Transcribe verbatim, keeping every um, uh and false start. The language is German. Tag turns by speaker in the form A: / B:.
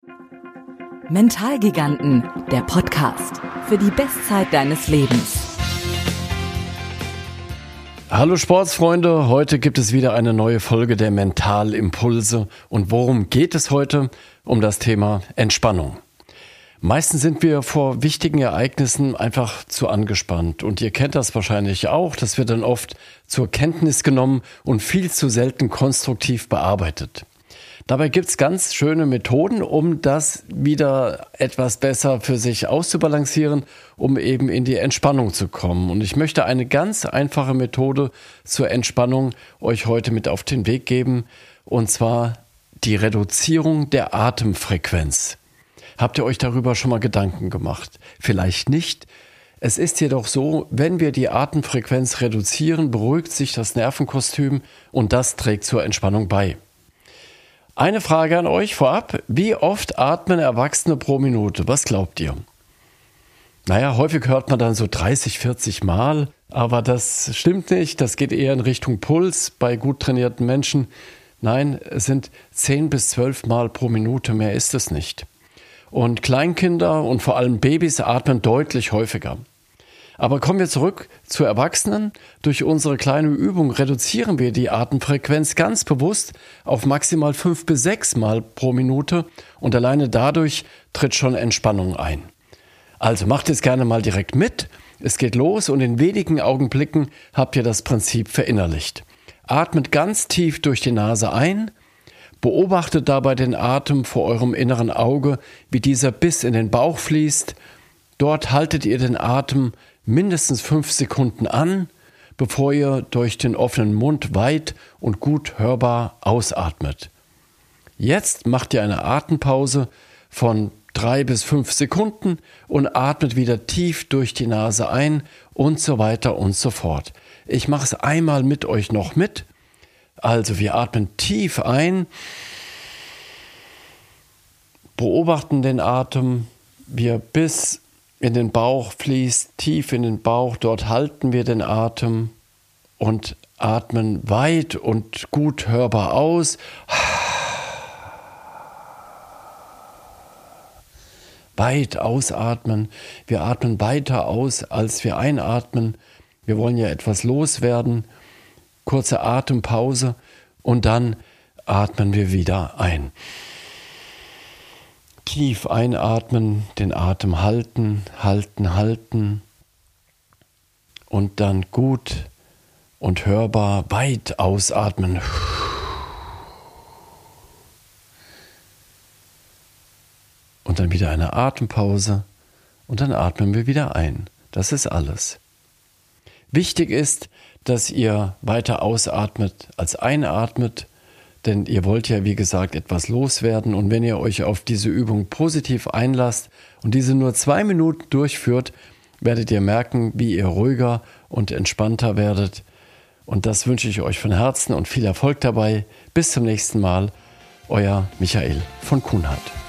A: Mentalgiganten, der Podcast für die Bestzeit deines Lebens.
B: Hallo Sportsfreunde, heute gibt es wieder eine neue Folge der Mentalimpulse. Und worum geht es heute? Um das Thema Entspannung. Meistens sind wir vor wichtigen Ereignissen einfach zu angespannt. Und ihr kennt das wahrscheinlich auch, das wird dann oft zur Kenntnis genommen und viel zu selten konstruktiv bearbeitet. Dabei gibt's ganz schöne Methoden, um das wieder etwas besser für sich auszubalancieren, um eben in die Entspannung zu kommen. Und ich möchte eine ganz einfache Methode zur Entspannung euch heute mit auf den Weg geben, und zwar die Reduzierung der Atemfrequenz. Habt ihr euch darüber schon mal Gedanken gemacht? Vielleicht nicht. Es ist jedoch so, wenn wir die Atemfrequenz reduzieren, beruhigt sich das Nervenkostüm und das trägt zur Entspannung bei. Eine Frage an euch vorab. Wie oft atmen Erwachsene pro Minute? Was glaubt ihr? Naja, häufig hört man dann so dreißig, vierzig Mal, aber das stimmt nicht. Das geht eher in Richtung Puls bei gut trainierten Menschen. Nein, es sind zehn bis zwölf Mal pro Minute, mehr ist es nicht. Und Kleinkinder und vor allem Babys atmen deutlich häufiger. Aber kommen wir zurück zu Erwachsenen. Durch unsere kleine Übung reduzieren wir die Atemfrequenz ganz bewusst auf maximal fünf bis sechs Mal pro Minute und alleine dadurch tritt schon Entspannung ein. Also macht es gerne mal direkt mit. Es geht los und in wenigen Augenblicken habt ihr das Prinzip verinnerlicht. Atmet ganz tief durch die Nase ein. Beobachtet dabei den Atem vor eurem inneren Auge, wie dieser bis in den Bauch fließt. Dort haltet ihr den Atem mindestens fünf Sekunden an, bevor ihr durch den offenen Mund weit und gut hörbar ausatmet. Jetzt macht ihr eine Atempause von drei bis fünf Sekunden und atmet wieder tief durch die Nase ein und so weiter und so fort. Ich mache es einmal mit euch noch mit. Also wir atmen tief ein, beobachten den Atem, wie er bis in den Bauch fließt, tief in den Bauch, dort halten wir den Atem und atmen weit und gut hörbar aus. Weit ausatmen. Wir atmen weiter aus, als wir einatmen. Wir wollen ja etwas loswerden. Kurze Atempause und dann atmen wir wieder ein. Tief einatmen, den Atem halten, halten, halten und dann gut und hörbar weit ausatmen. Und dann wieder eine Atempause und dann atmen wir wieder ein. Das ist alles. Wichtig ist, dass ihr weiter ausatmet als einatmet, denn ihr wollt ja, wie gesagt, etwas loswerden. Und wenn ihr euch auf diese Übung positiv einlasst und diese nur zwei Minuten durchführt, werdet ihr merken, wie ihr ruhiger und entspannter werdet. Und das wünsche ich euch von Herzen und viel Erfolg dabei. Bis zum nächsten Mal, euer Michael von Kuhnhardt.